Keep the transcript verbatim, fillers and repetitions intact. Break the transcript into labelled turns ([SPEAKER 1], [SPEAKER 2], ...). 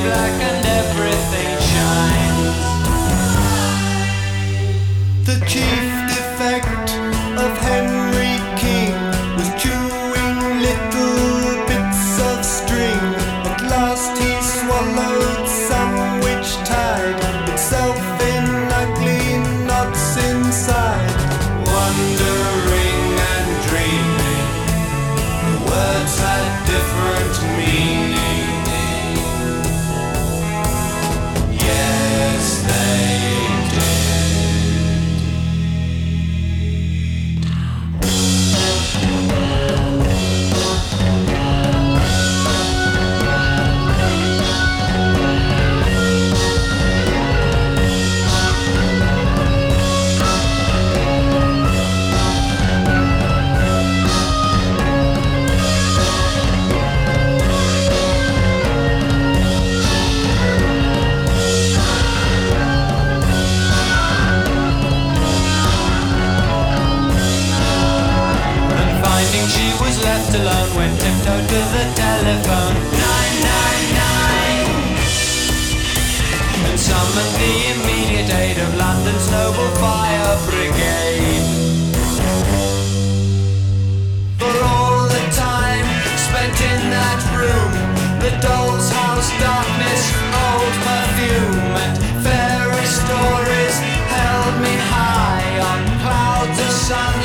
[SPEAKER 1] black and everything shines.
[SPEAKER 2] The chief defect of Henry King was chewing little bits of string. At last he swallowed some which tied itself in ugly knots inside. Wondering and dreaming, the words had different meaning. Yes, they
[SPEAKER 1] she was left alone, went tiptoed to the telephone. nine nine nine And summoned the immediate aid of London's noble fire brigade. For all the time spent in that room, the doll's house darkness, old perfume, and fairy stories held me high on clouds of sun.